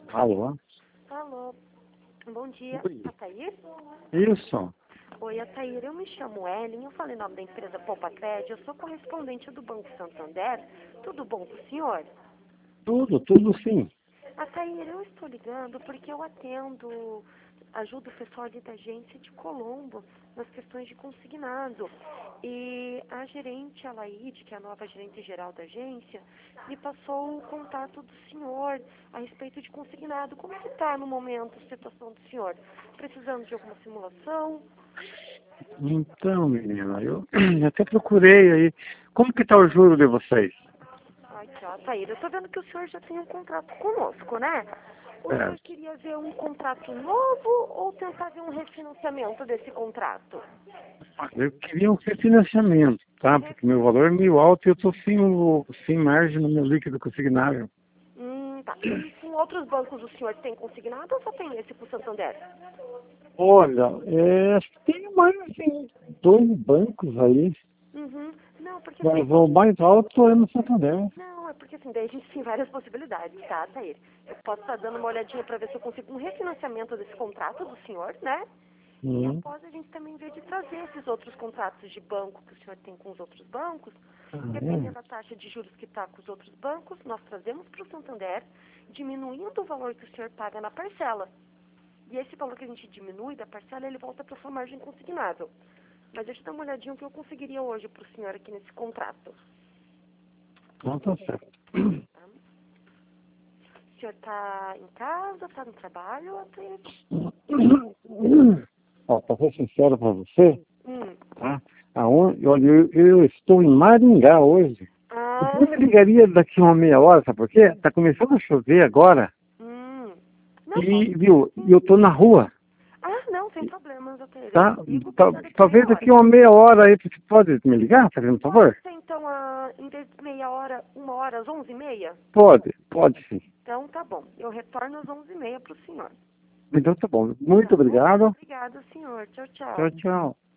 Alô? Alô, bom dia. Oi. Atair? Isso. Oi, Atair, eu me chamo Ellen, eu falei em nome da empresa Poupa Crédito, eu sou correspondente do Banco Santander. Tudo bom com o senhor? Tudo sim. Atair, eu estou ligando porque eu ajudo o pessoal ali da agência de Colombo nas questões de consignado. E a gerente, a Laide, que é a nova gerente geral da agência, me passou o contato do senhor a respeito de consignado. Como que está no momento a situação do senhor? Precisando de alguma simulação? Então, menina, eu até procurei aí. Como que tá o juro de vocês? Aqui, ó, Taíra, eu tô vendo que o senhor já tem um contrato conosco, né? O senhor Certo. queria ver um contrato novo ou tentar ver um refinanciamento desse contrato? Eu queria um refinanciamento, tá? Porque meu valor é meio alto e eu tô sem margem no meu líquido consignável. Tá. E com outros bancos o senhor tem consignado ou só tem esse pro Santander? Olha, acho que tem mais assim, 2 bancos aí. Uhum. Não, porque assim, Mas o mais alto é no Santander. não, é porque assim, daí a gente tem várias possibilidades, tá, Taíra? Eu posso estar dando uma olhadinha para ver se eu consigo um refinanciamento desse contrato do senhor, né? E Hum. após a gente também ver de trazer esses outros contratos de banco que o senhor tem com os outros bancos, Ah, dependendo da taxa de juros que está com os outros bancos, nós trazemos para o Santander, diminuindo o valor que o senhor paga na parcela. E esse valor que a gente diminui da parcela, ele volta para sua margem consignável. Mas deixa eu dar uma olhadinha o que eu conseguiria hoje para o senhor aqui nesse contrato. então tá certo. Tá? O senhor está em casa, está no trabalho? Até... Ó, pra ser sincero pra você, Hum. tá? Olha, eu estou em Maringá hoje. Ah, Eu me ligaria daqui uma meia hora, sabe por quê? Tá começando a chover agora hum. Não, e, viu, e eu tô na rua, ah, não, sem problemas, doutor. Eu tá? ligo pro senhor daqui Talvez meia daqui hora. uma meia hora aí, você pode me ligar, fazendo um Pode favor? ser, então, em vez de meia hora, 1 hora, às 11h30? Pode sim. Então, tá bom. Eu retorno às 11h30 pro senhor. Então tá bom. Muito Tá bom? obrigado. Obrigada, senhor. Tchau, Tchau, tchau. tchau.